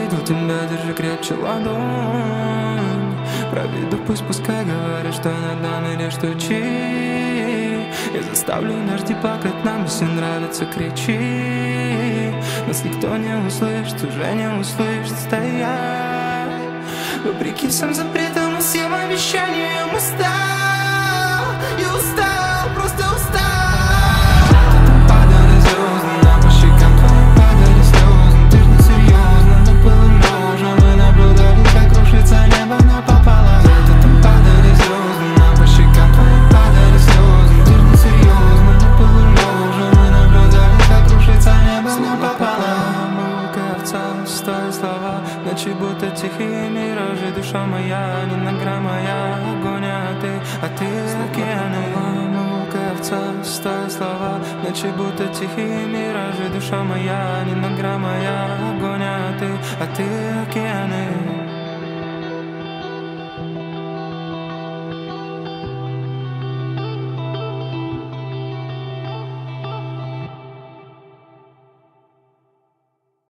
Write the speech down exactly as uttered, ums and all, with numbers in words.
увидел тебя, держи крепче ладонь. Проведу пусть, пускай говорят, что надо или что чи. Я заставлю дожди плакать, нам все нравится, кричи. Нас никто не услышит, уже не услышит стоять. Вопреки всем запретам и всем обещаниям устал. Я устал, просто устал. Падали звезды, нам по щекам твоим падали слезы. Ты ж не серьезно, но было можно. Мы наблюдали, как рушится небо напополам. Там падали звезды, нам по щекам твоим падали слезы. Ты ж не серьезно, но было можно. Мы наблюдали, как рушится небо напополам. Овца, стоят слова, ночи будто тихие миражи. Душа моя, не на грамм моя, огонь, а ты, а ты океаны. Мамулка, овца, стоят слова, ночи будто тихие миражи. Душа моя, не на грамм моя, огонь, а ты, а ты океаны.